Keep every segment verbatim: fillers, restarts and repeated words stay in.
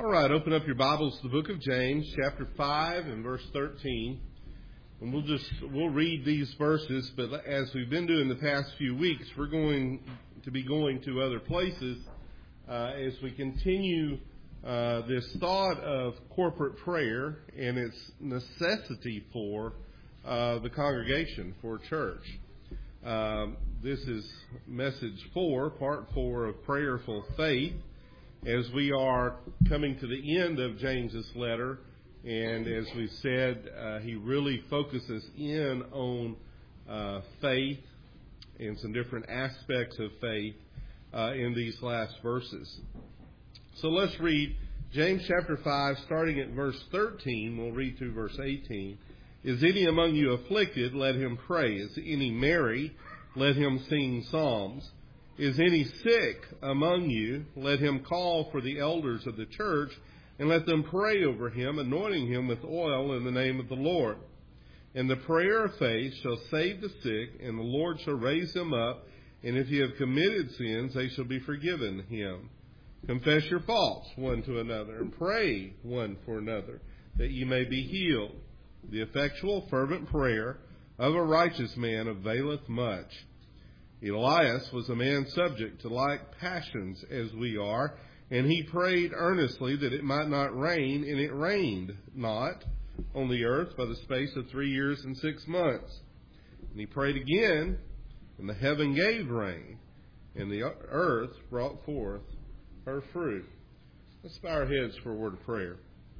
All right, open up your Bibles to the book of James, chapter five and verse thirteen. And we'll just, we'll read these verses, but as we've been doing the past few weeks, we're going to be going to other places uh, as we continue uh, this thought of corporate prayer and its necessity for uh, the congregation, for church. Um, this is message four, part four of Prayerful Faith. As we are coming to the end of James's letter, and as we said, uh, he really focuses in on uh, faith and some different aspects of faith uh, in these last verses. So let's read James chapter five, starting at verse thirteen. We'll read through verse eighteen. Is any among you afflicted? Let him pray. Is any merry? Let him sing psalms. Is any sick among you? Let him call for the elders of the church, and let them pray over him, anointing him with oil in the name of the Lord. And the prayer of faith shall save the sick, and the Lord shall raise him up. And if ye have committed sins, they shall be forgiven him. Confess your faults one to another, and pray one for another, that ye may be healed. The effectual fervent prayer of a righteous man availeth much. Elias was a man subject to like passions as we are, and he prayed earnestly that it might not rain, and it rained not on the earth by the space of three years and six months. And he prayed again, and the heaven gave rain, and the earth brought forth her fruit. Let's bow our heads for a word of prayer.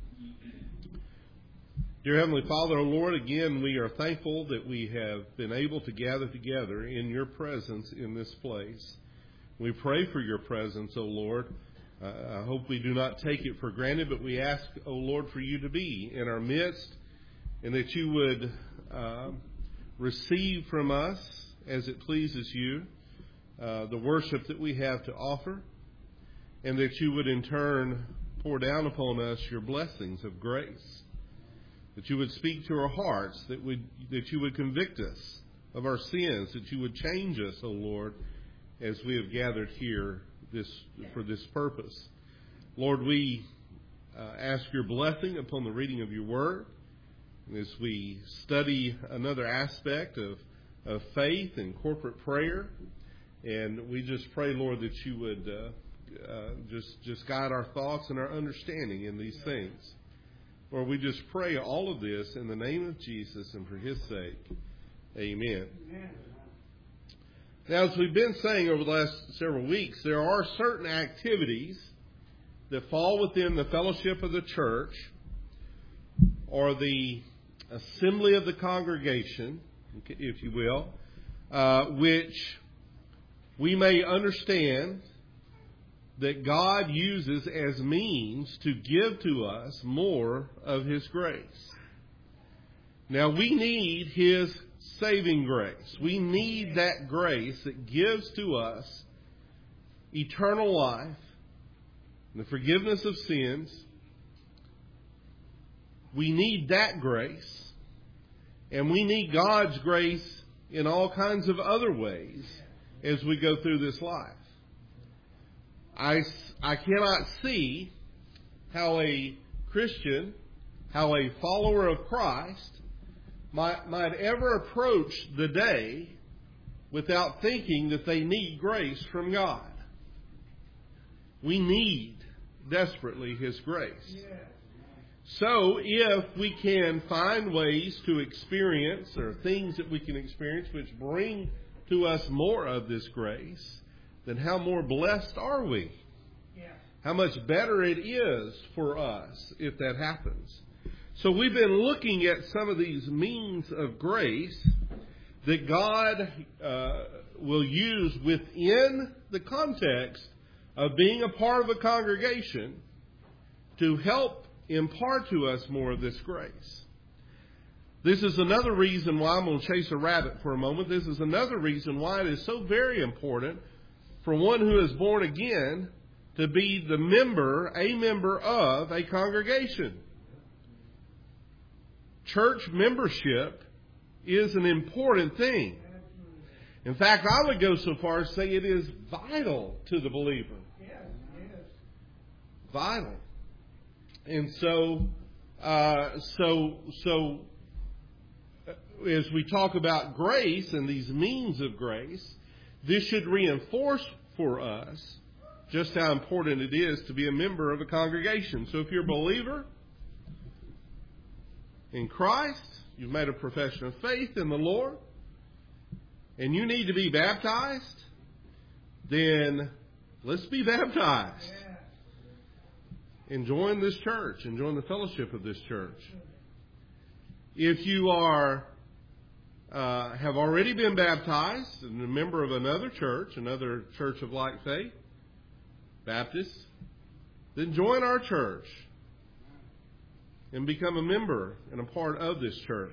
Dear Heavenly Father, O Lord, again we are thankful that we have been able to gather together in your presence in this place. We pray for your presence, O Lord. Uh, I hope we do not take it for granted, but we ask, O Lord, for you to be in our midst, and that you would uh, receive from us, as it pleases you, uh, the worship that we have to offer, and that you would in turn pour down upon us your blessings of grace. That you would speak to our hearts, that would that you would convict us of our sins, that you would change us, O Lord, as we have gathered here this for this purpose. Lord, we uh, ask your blessing upon the reading of your word, as we study another aspect of, of faith and corporate prayer. And we just pray, Lord, that you would uh, uh, just, just guide our thoughts and our understanding in these things. Lord, we just pray all of this in the name of Jesus and for his sake. Amen. Amen. Now, as we've been saying over the last several weeks, there are certain activities that fall within the fellowship of the church or the assembly of the congregation, if you will, uh, which we may understand that God uses as means to give to us more of his grace. Now, we need his saving grace. We need that grace that gives to us eternal life, the forgiveness of sins. We need that grace. And we need God's grace in all kinds of other ways as we go through this life. I, I cannot see how a Christian, how a follower of Christ might, might ever approach the day without thinking that they need grace from God. We need desperately his grace. So if we can find ways to experience, or things that we can experience which bring to us more of this grace, then how more blessed are we? Yeah. How much better it is for us if that happens. So we've been looking at some of these means of grace that God uh, will use within the context of being a part of a congregation to help impart to us more of this grace. This is another reason why I'm going to chase a rabbit for a moment. This is another reason why it is so very important for one who is born again to be the member, a member of a congregation. Church membership is an important thing. In fact, I would go so far as to say it is vital to the believer. Vital. And so, uh, so, so, as we talk about grace and these means of grace, this should reinforce for us just how important it is to be a member of a congregation. So if you're a believer in Christ, you've made a profession of faith in the Lord, and you need to be baptized, then let's be baptized. And join this church and join the fellowship of this church. If you are uh, have already been baptized and a member of another church, another church of like faith, Baptist, then join our church and become a member and a part of this church.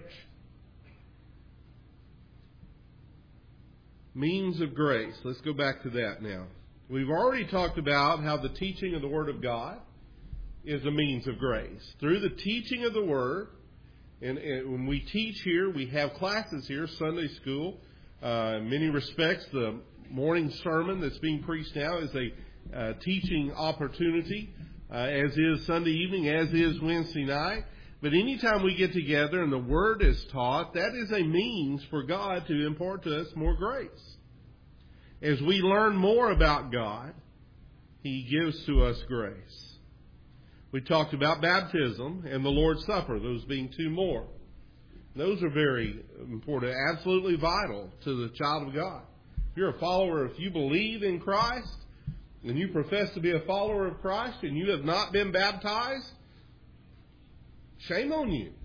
Means of grace. Let's go back to that now. We've already talked about how the teaching of the Word of God is a means of grace. Through the teaching of the Word, and, and when we teach here, we have classes here, Sunday school. Uh, in many respects, the morning sermon that's being preached now is a uh, teaching opportunity, uh, as is Sunday evening, as is Wednesday night. But anytime we get together and the Word is taught, that is a means for God to impart to us more grace. As we learn more about God, He gives to us grace. We talked about baptism and the Lord's Supper, those being two more. Those are very important, absolutely vital to the child of God. If you're a follower, if you believe in Christ and you profess to be a follower of Christ and you have not been baptized, shame on you.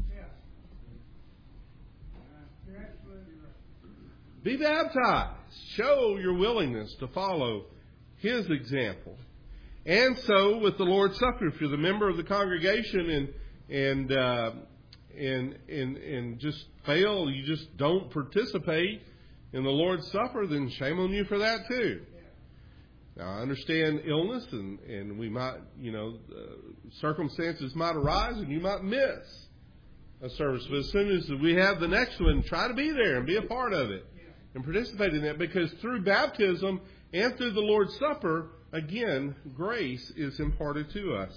Be baptized. Show your willingness to follow His example. And so, with the Lord's Supper, if you're the member of the congregation and and uh, and and and just fail, you just don't participate in the Lord's Supper, then shame on you for that too. Now, I understand illness, and and we might, you know, uh, circumstances might arise, and you might miss a service. But as soon as we have the next one, try to be there and be a part of it and participate in that, because through baptism and through the Lord's Supper, again, grace is imparted to us.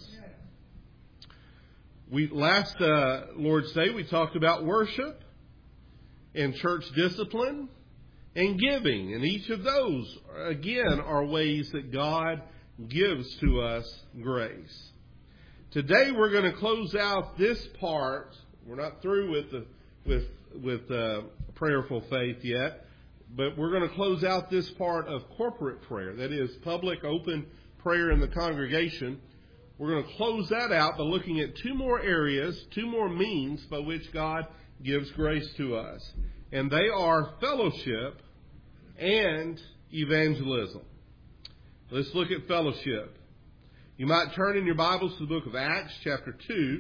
We last uh, Lord's Day, we talked about worship and church discipline and giving. And each of those, again, are ways that God gives to us grace. Today we're going to close out this part. We're not through with the with with uh, prayerful faith yet. But we're going to close out this part of corporate prayer. That is, public, open prayer in the congregation. We're going to close that out by looking at two more areas, two more means by which God gives grace to us. And they are fellowship and evangelism. Let's look at fellowship. You might turn in your Bibles to the book of Acts, chapter two,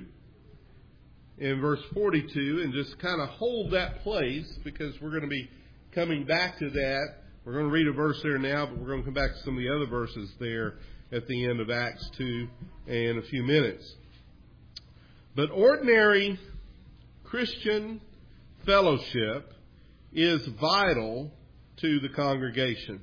in verse forty-two, and just kind of hold that place, because we're going to be coming back to that. We're going to read a verse there now, but we're going to come back to some of the other verses there at the end of Acts two in a few minutes. But ordinary Christian fellowship is vital to the congregation.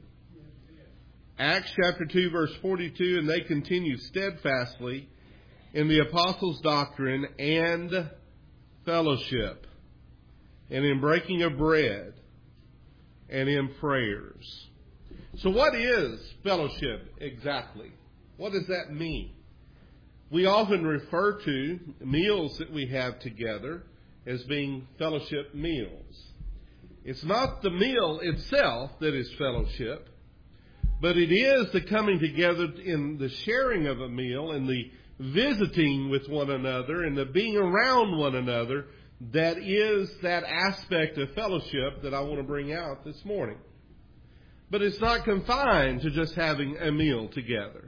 Acts chapter two, verse forty-two, and they continue steadfastly in the apostles' doctrine and fellowship, and in breaking of bread, and in prayers. So what is fellowship exactly? What does that mean? We often refer to meals that we have together as being fellowship meals. It's not the meal itself that is fellowship, but it is the coming together in the sharing of a meal and the visiting with one another and the being around one another. That is that aspect of fellowship that I want to bring out this morning. But it's not confined to just having a meal together.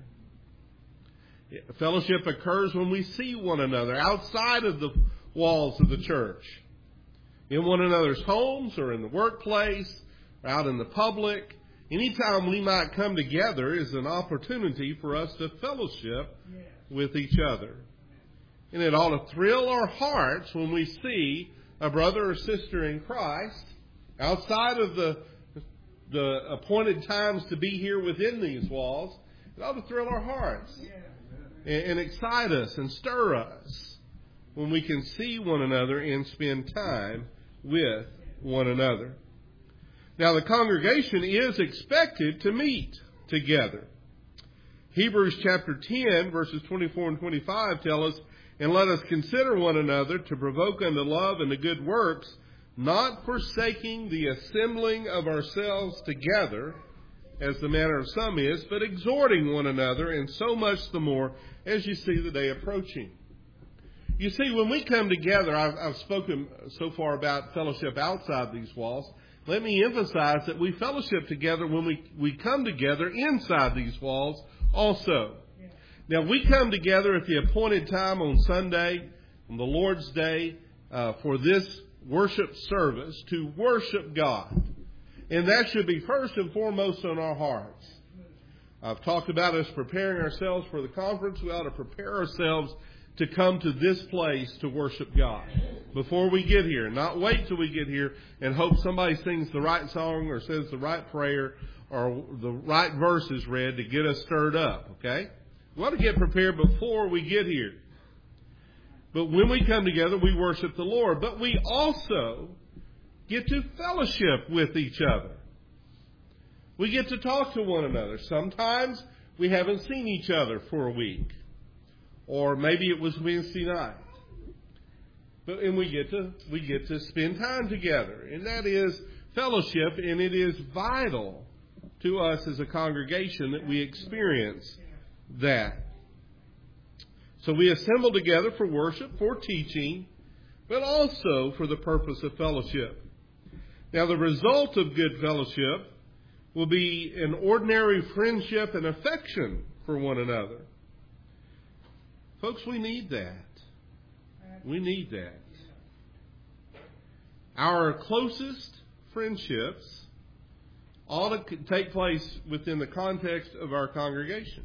Fellowship occurs when we see one another outside of the walls of the church, in one another's homes or in the workplace, or out in the public. Anytime we might come together is an opportunity for us to fellowship with each other. And it ought to thrill our hearts when we see a brother or sister in Christ outside of the the appointed times to be here within these walls. It ought to thrill our hearts. and, and excite us and stir us when we can see one another and spend time with one another. Now, the congregation is expected to meet together. Hebrews chapter ten, verses twenty-four and twenty-five tell us, "And let us consider one another to provoke unto love and to good works, not forsaking the assembling of ourselves together, as the manner of some is, but exhorting one another, and so much the more as you see the day approaching." You see, when we come together, I've, I've spoken so far about fellowship outside these walls. Let me emphasize that we fellowship together when we, we come together inside these walls also. Yeah. Now, we come together at the appointed time on Sunday, on the Lord's Day, uh, for this worship service to worship God. And that should be first and foremost on our hearts. I've talked about us preparing ourselves for the conference. We ought to prepare ourselves to come to this place to worship God before we get here. Not wait till we get here and hope somebody sings the right song or says the right prayer or the right verses read to get us stirred up, okay? We ought to get prepared before we get here. But when we come together, we worship the Lord. But we also get to fellowship with each other. We get to talk to one another. Sometimes we haven't seen each other for a week. Or maybe it was Wednesday night. But and we get to we get to spend time together. And that is fellowship, and it is vital to us as a congregation that we experience that. So we assemble together for worship, for teaching, but also for the purpose of fellowship. Now, the result of good fellowship will be an ordinary friendship and affection for one another. Folks, we need that. We need that. Our closest friendships ought to take place within the context of our congregation.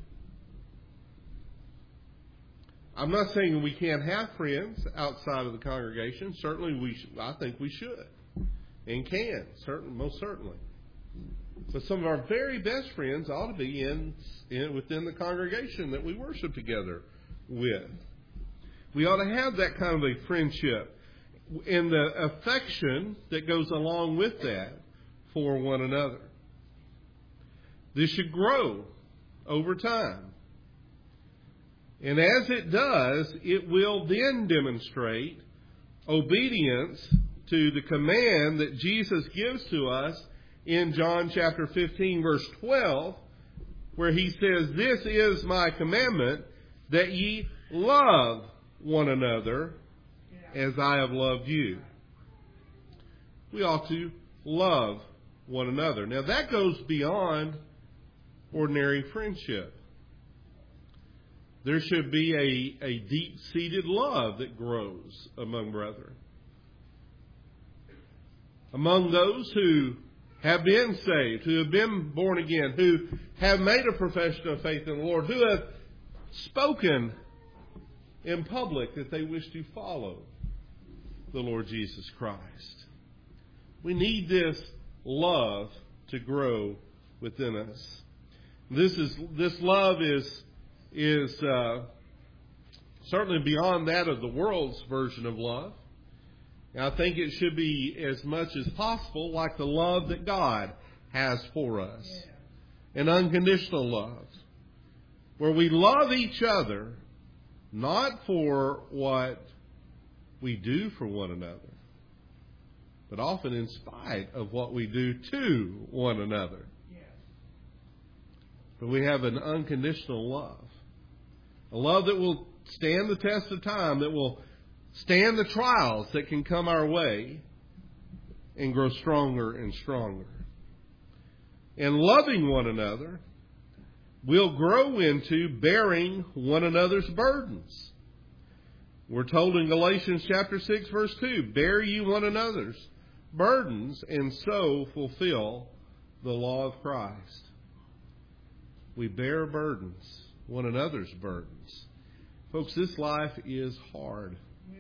I'm not saying we can't have friends outside of the congregation. Certainly, we sh- I think we should and can, certain, most certainly. But some of our very best friends ought to be in, in within the congregation that we worship together with. We ought to have that kind of a friendship and the affection that goes along with that for one another. This should grow over time. And as it does, it will then demonstrate obedience to the command that Jesus gives to us in John chapter fifteen, verse twelve, where he says, "This is my commandment, that ye love one another as I have loved you." We ought to love one another. Now that goes beyond ordinary friendship. There should be a, a deep-seated love that grows among brethren. Among those who have been saved, who have been born again, who have made a profession of faith in the Lord, who have spoken in public that they wish to follow the Lord Jesus Christ. We need this love to grow within us. This is this love is is uh, certainly beyond that of the world's version of love. And I think it should be as much as possible like the love that God has for us. Yeah. An unconditional love. Where we love each other not for what we do for one another, but often in spite of what we do to one another. Yeah. But we have an unconditional love. A love that will stand the test of time, that will stand the trials that can come our way and grow stronger and stronger. And loving one another will grow into bearing one another's burdens. We're told in Galatians chapter six, verse two, "Bear ye one another's burdens, and so fulfill the law of Christ." We bear burdens, one another's burdens. Folks, this life is hard.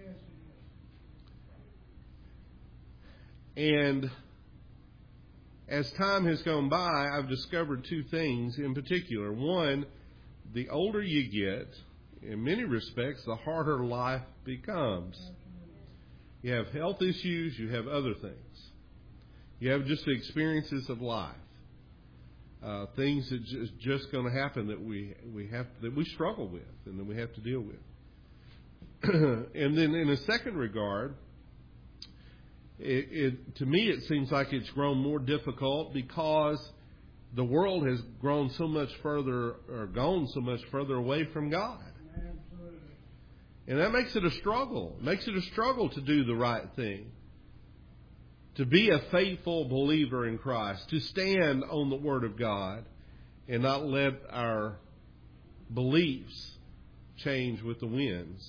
And as time has gone by, I've discovered two things in particular. One, the older you get, in many respects, the harder life becomes. You have health issues, you have other things. You have just the experiences of life. Uh, things that just, just going to happen that we we have that we struggle with and that we have to deal with. And then in a second regard, it, it to me it seems like it's grown more difficult because the world has grown so much further or gone so much further away from God. Absolutely. And that makes it a struggle. It makes it a struggle to do the right thing. To be a faithful believer in Christ, to stand on the Word of God and not let our beliefs change with the winds.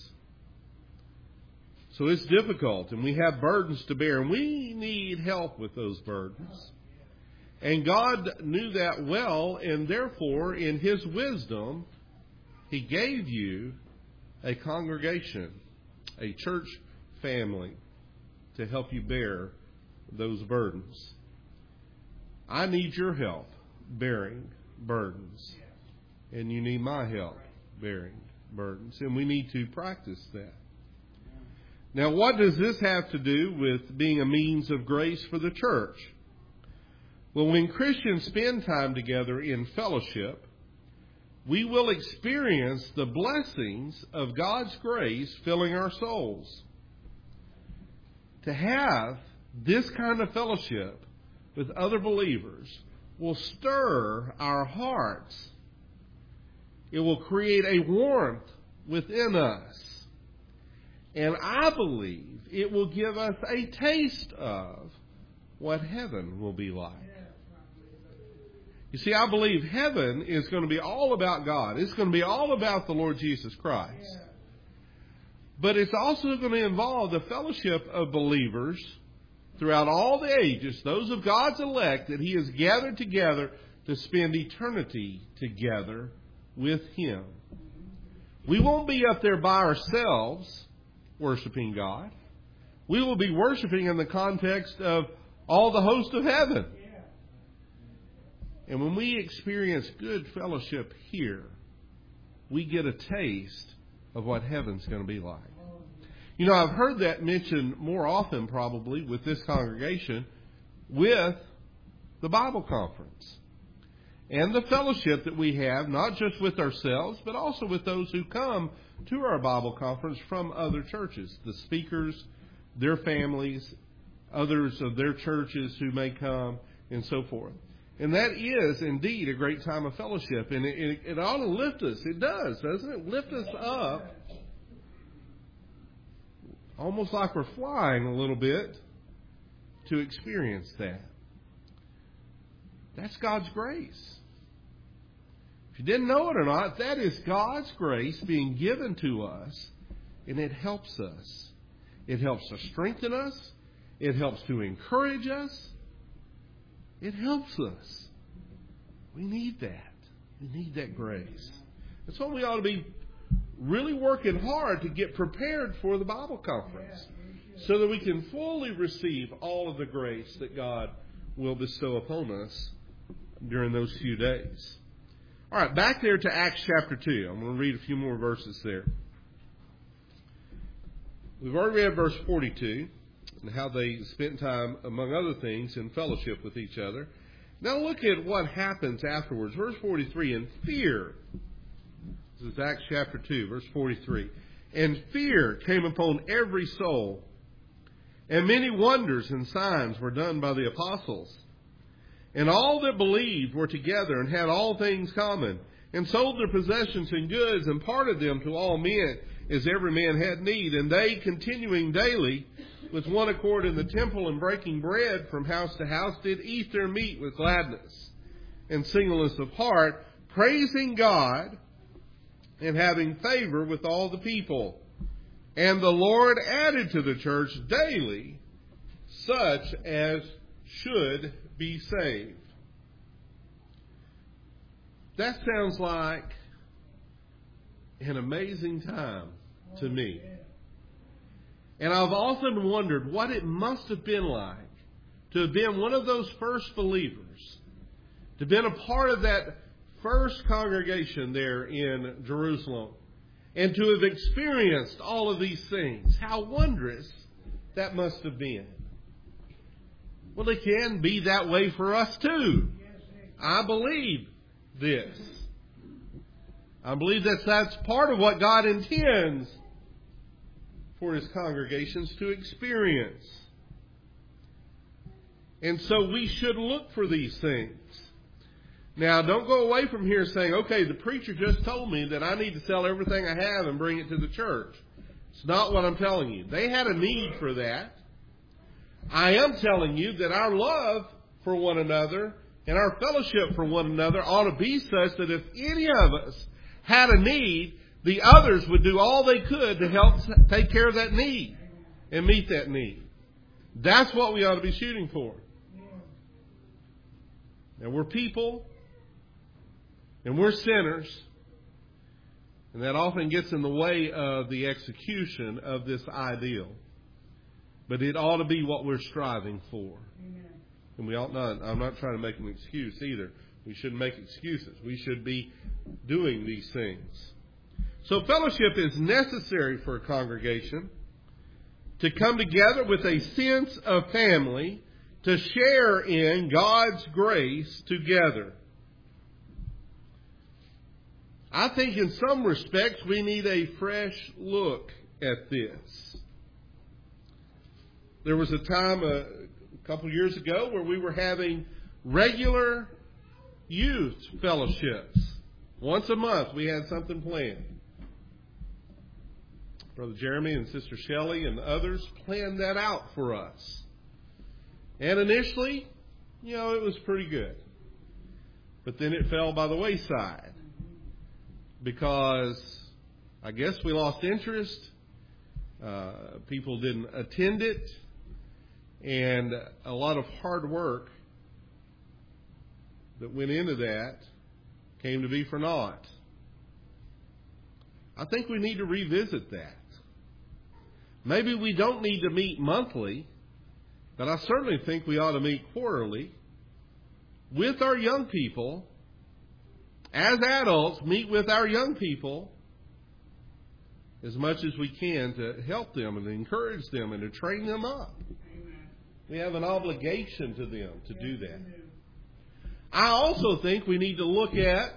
So it's difficult, and we have burdens to bear, and we need help with those burdens. And God knew that well, and therefore, in His wisdom, He gave you a congregation, a church family, to help you bear those burdens. I need your help bearing burdens. And you need my help bearing burdens. And we need to practice that. Now, what does this have to do with being a means of grace for the church? Well, when Christians spend time together in fellowship, we will experience the blessings of God's grace filling our souls. To have this kind of fellowship with other believers will stir our hearts. It will create a warmth within us. And I believe it will give us a taste of what heaven will be like. You see, I believe heaven is going to be all about God. It's going to be all about the Lord Jesus Christ. But it's also going to involve the fellowship of believers throughout all the ages, those of God's elect that He has gathered together to spend eternity together with Him. We won't be up there by ourselves worshiping God. We will be worshiping in the context of all the host of heaven. And when we experience good fellowship here, we get a taste of what heaven's going to be like. You know, I've heard that mentioned more often probably with this congregation with the Bible conference and the fellowship that we have, not just with ourselves, but also with those who come to our Bible conference from other churches, the speakers, their families, others of their churches who may come, and so forth. And that is indeed a great time of fellowship, and it, it, it ought to lift us. It does, doesn't it? Lift us up. Almost like we're flying a little bit to experience that. That's God's grace. If you didn't know it or not, that is God's grace being given to us, and it helps us. It helps to strengthen us. It helps to encourage us. It helps us. We need that. We need that grace. That's why we ought to be really working hard to get prepared for the Bible conference so that we can fully receive all of the grace that God will bestow upon us during those few days. All right, back there to Acts chapter two. I'm going to read a few more verses there. We've already read verse forty-two and how they spent time, among other things, in fellowship with each other. Now look at what happens afterwards. Verse forty-three, and fear. This is Acts chapter two, verse forty-three. And fear came upon every soul, and many wonders and signs were done by the apostles. And all that believed were together and had all things common, and sold their possessions and goods, and parted them to all men, as every man had need. And they, continuing daily with one accord in the temple, and breaking bread from house to house, did eat their meat with gladness and singleness of heart, praising God and having favor with all the people. And the Lord added to the church daily such as should be saved. That sounds like an amazing time to me. And I've often wondered what it must have been like to have been one of those first believers, to have been a part of that first congregation there in Jerusalem, and to have experienced all of these things. How wondrous that must have been. Well, it can be that way for us too. I believe this. I believe that that's part of what God intends for His congregations to experience. And so we should look for these things. Now, don't go away from here saying, okay, the preacher just told me that I need to sell everything I have and bring it to the church. It's not what I'm telling you. They had a need for that. I am telling you that our love for one another and our fellowship for one another ought to be such that if any of us had a need, the others would do all they could to help take care of that need and meet that need. That's what we ought to be shooting for. And we're people, and we're sinners, and that often gets in the way of the execution of this ideal. But it ought to be what we're striving for. Amen. And we ought not, I'm not trying to make an excuse either. We shouldn't make excuses. We should be doing these things. So fellowship is necessary for a congregation to come together with a sense of family, to share in God's grace together. I think in some respects we need a fresh look at this. There was a time a couple of years ago where we were having regular youth fellowships. Once a month we had something planned. Brother Jeremy and Sister Shelley and others planned that out for us. And initially, you know, it was pretty good. But then it fell by the wayside because I guess we lost interest. Uh, people didn't attend it. And a lot of hard work that went into that came to be for naught. I think we need to revisit that. Maybe we don't need to meet monthly, but I certainly think we ought to meet quarterly with our young people. As adults, meet with our young people as much as we can to help them and encourage them and to train them up. Amen. We have an obligation to them to do that. I also think we need to look at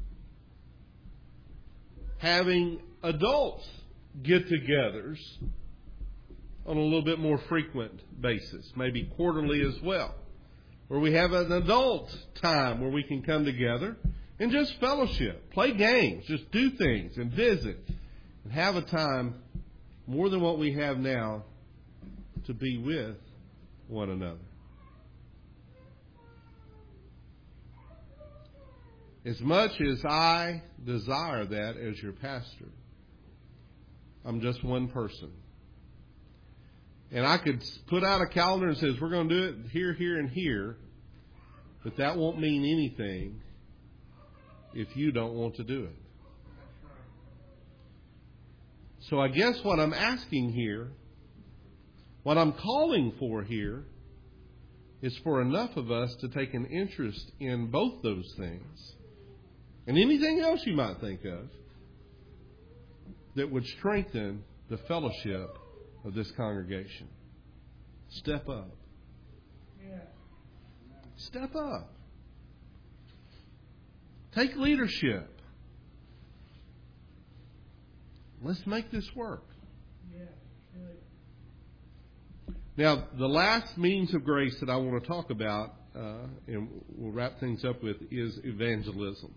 having adults get-togethers on a little bit more frequent basis, maybe quarterly as well, where we have an adult time where we can come together and just fellowship, play games, just do things and visit and have a time more than what we have now to be with one another. As much as I desire that as your pastor, I'm just one person. And I could put out a calendar and says, we're going to do it here, here, and here. But that won't mean anything if you don't want to do it. So I guess what I'm asking here, what I'm calling for here, is for enough of us to take an interest in both those things and anything else you might think of that would strengthen the fellowship of this congregation. Step up. Yeah. Step up. Take leadership. Let's make this work. Yeah. Now, the last means of grace that I want to talk about, uh, and we'll wrap things up with, is evangelism.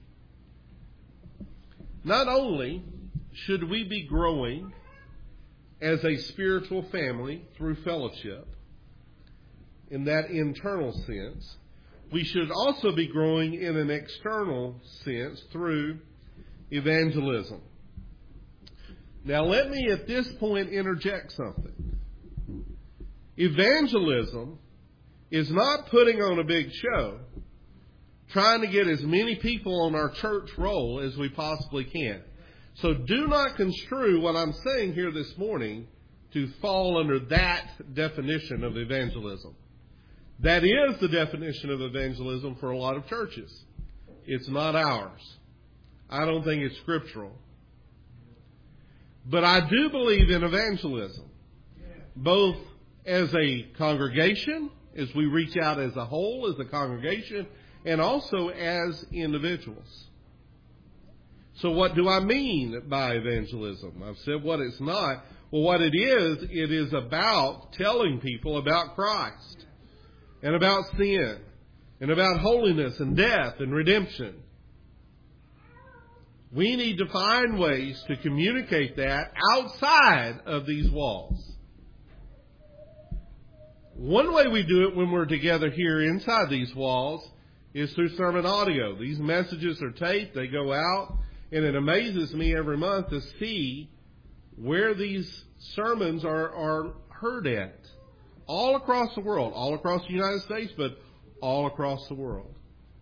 Not only should we be growing as a spiritual family through fellowship, in that internal sense, we should also be growing in an external sense through evangelism. Now, let me at this point interject something. Evangelism is not putting on a big show, trying to get as many people on our church roll as we possibly can. So do not construe what I'm saying here this morning to fall under that definition of evangelism. That is the definition of evangelism for a lot of churches. It's not ours. I don't think it's scriptural. But I do believe in evangelism, both as a congregation, as we reach out as a whole, as a congregation, and also as individuals. So what do I mean by evangelism? I've said what it's not. Well, what it is, it is about telling people about Christ and about sin and about holiness and death and redemption. We need to find ways to communicate that outside of these walls. One way we do it when we're together here inside these walls is through sermon audio. These messages are taped, they go out, and it amazes me every month to see where these sermons are, are heard at. All across the world, all across the United States, but all across the world.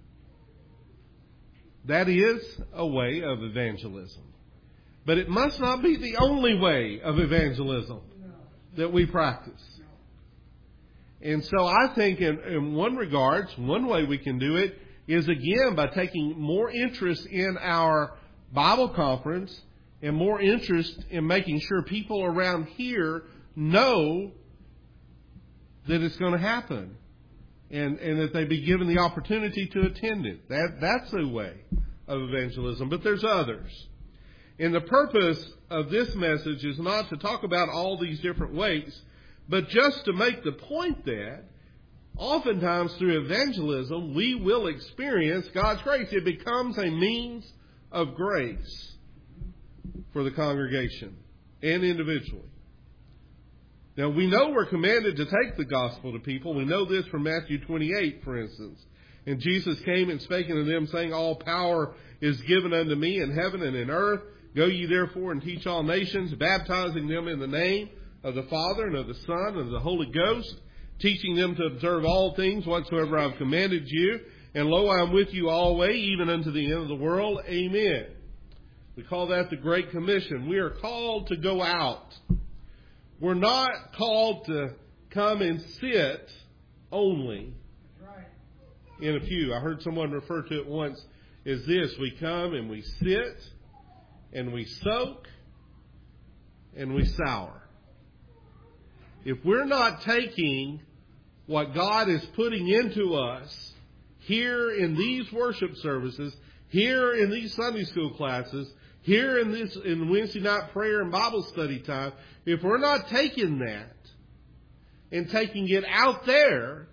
That is a way of evangelism. But it must not be the only way of evangelism that we practice. And so I think in, in one regards, one way we can do it is again by taking more interest in our Bible conference and more interest in making sure people around here know that it's going to happen and, and that they be given the opportunity to attend it. That, that's a way of evangelism. But there's others. And the purpose of this message is not to talk about all these different ways, but just to make the point that oftentimes through evangelism we will experience God's grace. It becomes a means of grace for the congregation and individually. Now, we know we're commanded to take the gospel to people. We know this from Matthew twenty-eight, for instance. And Jesus came and spake unto them, saying, All power is given unto me in heaven and in earth. Go ye therefore and teach all nations, baptizing them in the name of the Father and of the Son and of the Holy Ghost, teaching them to observe all things whatsoever I have commanded you. And lo, I am with you always, even unto the end of the world. Amen. We call that the Great Commission. We are called to go out. We're not called to come and sit only in a pew. I heard someone refer to it once as this. We come and we sit and we soak and we sour. If we're not taking what God is putting into us here in these worship services, here in these Sunday school classes, here in this in Wednesday night prayer and Bible study time, if we're not taking that and taking it out there,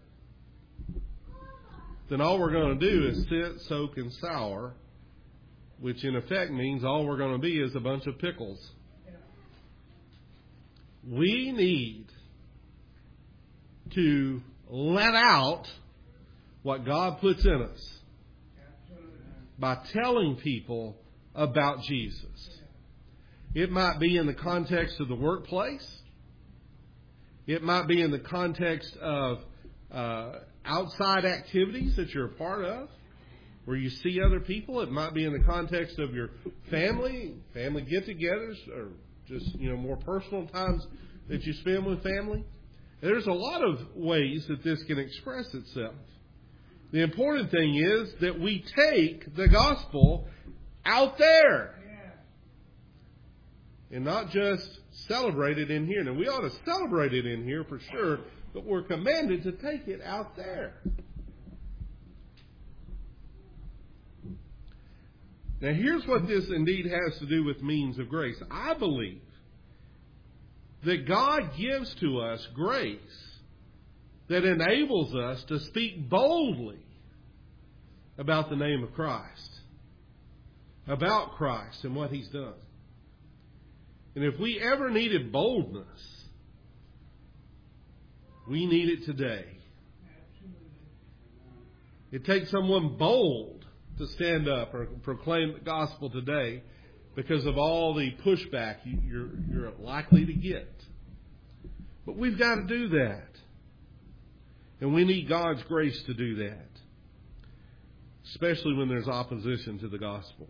then all we're going to do is sit, soak, and sour, which in effect means all we're going to be is a bunch of pickles. We need to let out what God puts in us by telling people about Jesus. It might be in the context of the workplace. It might be in the context of uh, outside activities that you're a part of, where you see other people. It might be in the context of your family, family get-togethers, or just, you know, more personal times that you spend with family. There's a lot of ways that this can express itself. The important thing is that we take the gospel out there and not just celebrate it in here. Now, we ought to celebrate it in here for sure, but we're commanded to take it out there. Now, here's what this indeed has to do with means of grace. I believe that God gives to us grace that enables us to speak boldly about the name of Christ, about Christ and what He's done. And if we ever needed boldness, we need it today. It takes someone bold to stand up or proclaim the gospel today because of all the pushback you're, you're likely to get. But we've got to do that. And we need God's grace to do that, especially when there's opposition to the gospel.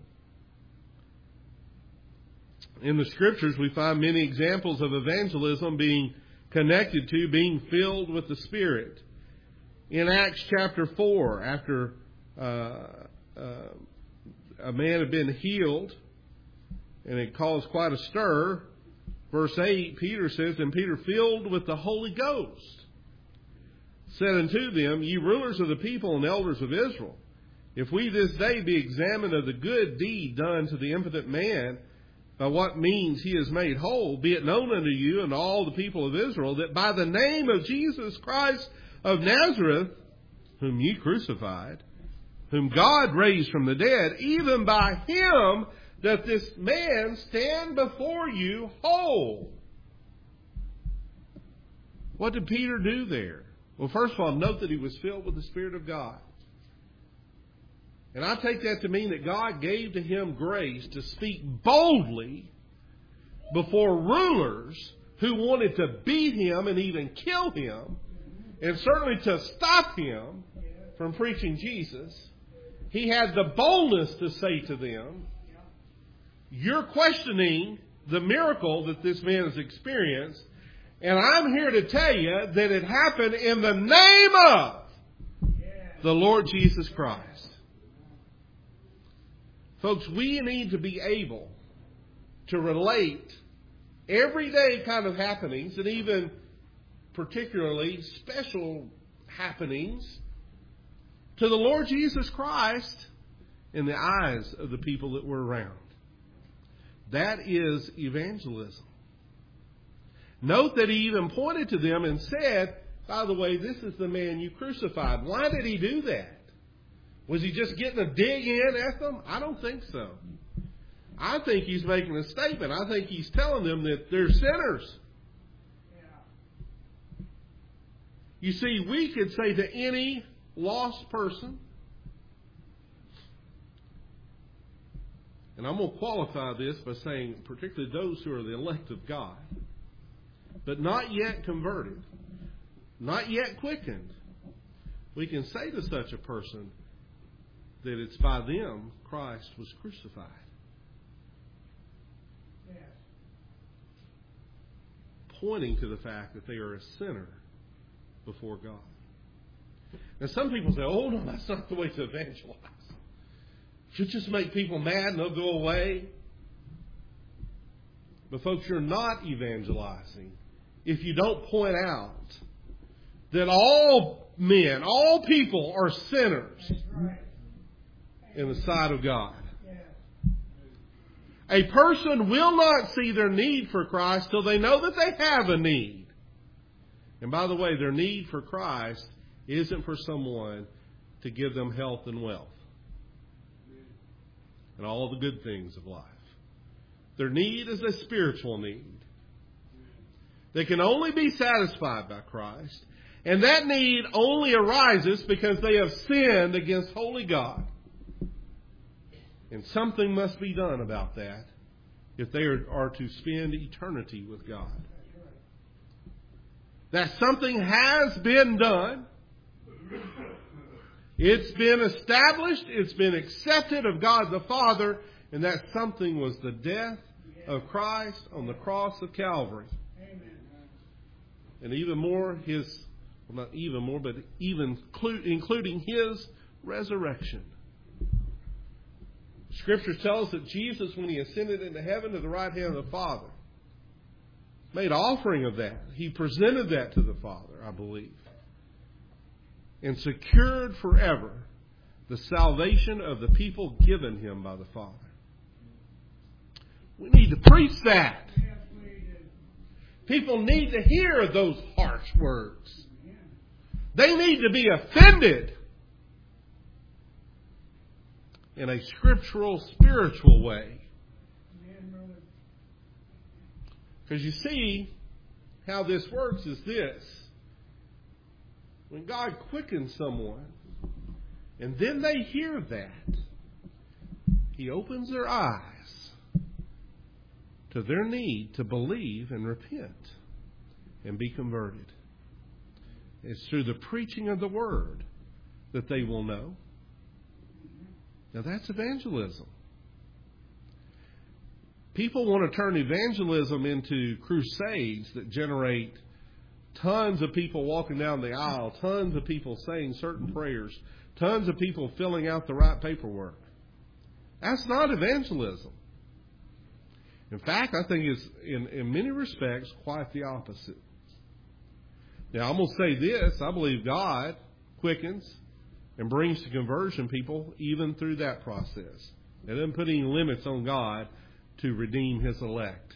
In the Scriptures, we find many examples of evangelism being connected to being filled with the Spirit. In Acts chapter four, after uh, uh, a man had been healed And it caused quite a stir. Verse eight, Peter says, "And Peter, filled with the Holy Ghost, said unto them, Ye rulers of the people and elders of Israel, if we this day be examined of the good deed done to the impotent man, by what means he is made whole, be it known unto you and all the people of Israel, that by the name of Jesus Christ of Nazareth, whom ye crucified, whom God raised from the dead, even by him doth this man stand before you whole." What did Peter do there? Well, first of all, note that he was filled with the Spirit of God. And I take that to mean that God gave to him grace to speak boldly before rulers who wanted to beat him and even kill him, and certainly to stop him from preaching Jesus. He had the boldness to say to them, "You're questioning the miracle that this man has experienced, and I'm here to tell you that it happened in the name of the Lord Jesus Christ." Folks, we need to be able to relate everyday kind of happenings, and even particularly special happenings, to the Lord Jesus Christ in the eyes of the people that we're around. That is evangelism. Note that he even pointed to them and said, "By the way, this is the man you crucified." Why did he do that? Was he just getting a dig in at them? I don't think so. I think he's making a statement. I think he's telling them that they're sinners. Yeah. You see, we could say to any lost person, and I'm going to qualify this by saying particularly those who are the elect of God, but not yet converted, not yet quickened, we can say to such a person that it's by them Christ was crucified. Yes. Pointing to the fact that they are a sinner before God. Now some people say, "Oh no, that's not the way to evangelize. You just make people mad and they'll go away." But folks, you're not evangelizing if you don't point out that all men, all people are sinners in the sight of God. A person will not see their need for Christ till they know that they have a need. And by the way, their need for Christ isn't for someone to give them health and wealth and all the good things of life. Their need is a spiritual need. They can only be satisfied by Christ, and that need only arises because they have sinned against holy God. And something must be done about that if they are, are to spend eternity with God. That something has been done. It's been established. It's been accepted of God the Father. And that something was the death of Christ on the cross of Calvary. And even more, His, well, not even more, but even including His resurrection. Scripture tells us that Jesus, when He ascended into heaven to the right hand of the Father, made offering of that. He presented that to the Father, I believe, and secured forever the salvation of the people given Him by the Father. We need to preach that. People need to hear those harsh words. They need to be offended in a scriptural, spiritual way. Because you see, how this works is this. When God quickens someone, and then they hear that, He opens their eyes to their need to believe and repent and be converted. It's through the preaching of the Word that they will know. Now that's evangelism. People want to turn evangelism into crusades that generate tons of people walking down the aisle, tons of people saying certain prayers, tons of people filling out the right paperwork. That's not evangelism. In fact, I think it's, in, in many respects, quite the opposite. Now, I'm going to say this. I believe God quickens and brings to conversion people even through that process. It doesn't put any limits on God to redeem His elect.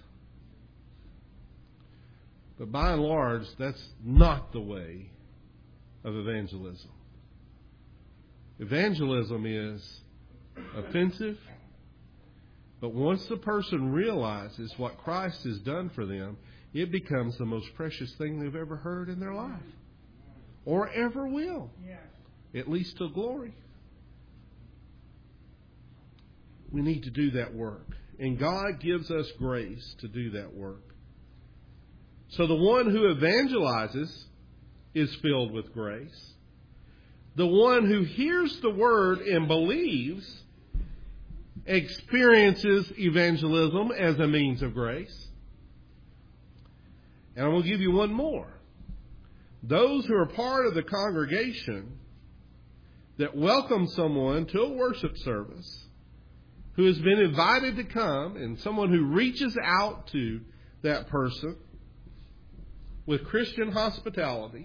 But by and large, that's not the way of evangelism. Evangelism is offensive, but once the person realizes what Christ has done for them, it becomes the most precious thing they've ever heard in their life. Or ever will. At least till glory. We need to do that work. And God gives us grace to do that work. So the one who evangelizes is filled with grace. The one who hears the word and believes experiences evangelism as a means of grace. And I will give you one more. Those who are part of the congregation that welcome someone to a worship service who has been invited to come, and someone who reaches out to that person with Christian hospitality,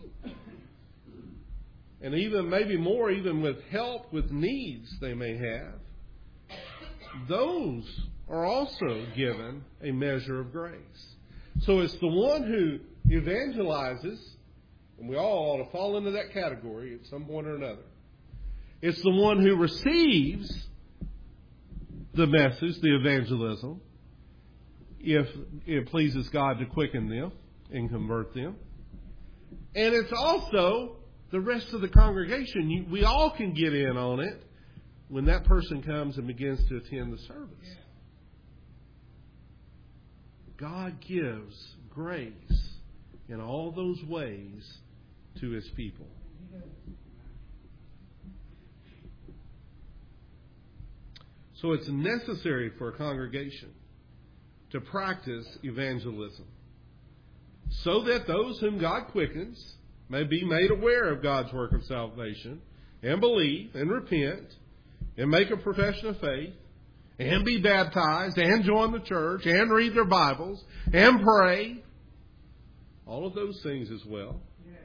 and even maybe more, even with help with needs they may have, those are also given a measure of grace. So it's the one who evangelizes, and we all ought to fall into that category at some point or another. It's the one who receives the message, the evangelism, if it pleases God to quicken them and convert them. And it's also the rest of the congregation. You, we all can get in on it when that person comes and begins to attend the service. God gives grace in all those ways to His people. So it's necessary for a congregation to practice evangelism so that those whom God quickens may be made aware of God's work of salvation and believe and repent and make a profession of faith and be baptized and join the church and read their Bibles and pray. All of those things as well.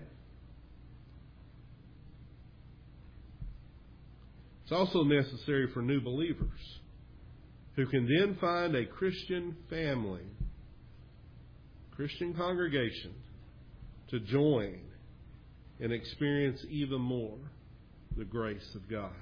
It's also necessary for new believers who can then find a Christian family, Christian congregation to join and experience even more the grace of God.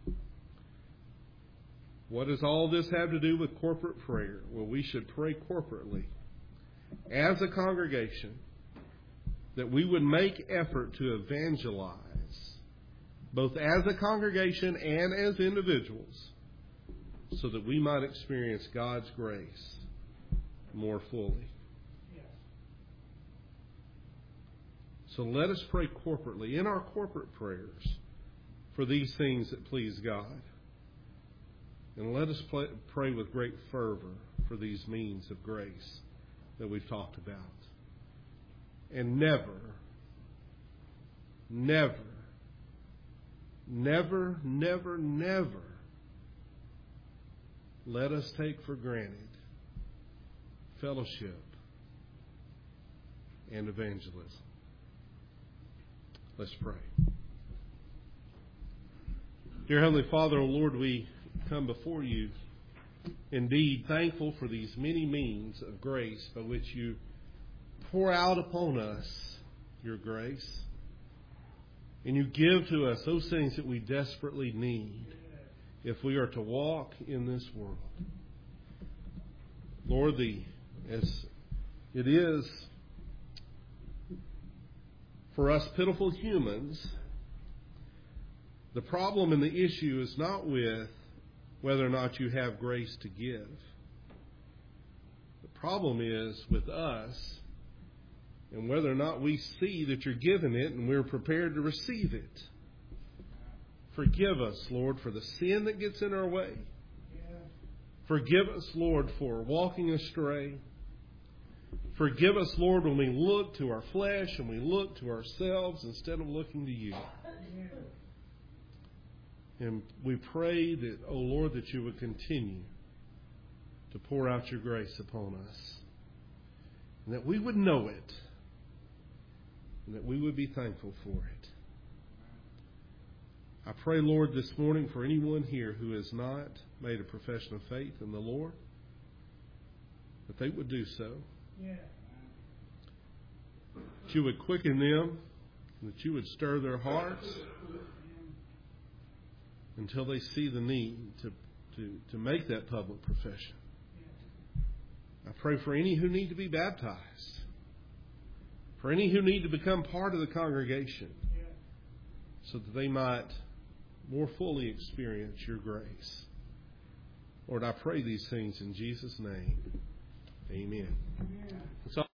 What does all this have to do with corporate prayer? Well, we should pray corporately as a congregation that we would make effort to evangelize both as a congregation and as individuals so that we might experience God's grace more fully. So let us pray corporately in our corporate prayers for these things that please God. And let us pray with great fervor for these means of grace that we've talked about. And never, never, never, never, never let us take for granted fellowship and evangelism. Let's pray. Dear Heavenly Father, O Lord, we come before you indeed thankful for these many means of grace by which you pour out upon us your grace. And you give to us those things that we desperately need if we are to walk in this world. Lord, the, as it is for us pitiful humans, the problem and the issue is not with whether or not you have grace to give. The problem is with us and whether or not we see that you're giving it and we're prepared to receive it. Forgive us, Lord, for the sin that gets in our way. Forgive us, Lord, for walking astray. Forgive us, Lord, when we look to our flesh and we look to ourselves instead of looking to you. And we pray that, oh Lord, that you would continue to pour out your grace upon us. And that we would know it. And that we would be thankful for it. I pray, Lord, this morning for anyone here who has not made a profession of faith in the Lord, that they would do so. Yeah. That you would quicken them, that you would stir their hearts until they see the need to, to, to make that public profession. I pray for any who need to be baptized, for any who need to become part of the congregation, so that they might more fully experience your grace. Lord, I pray these things in Jesus' name. Amen. Amen. So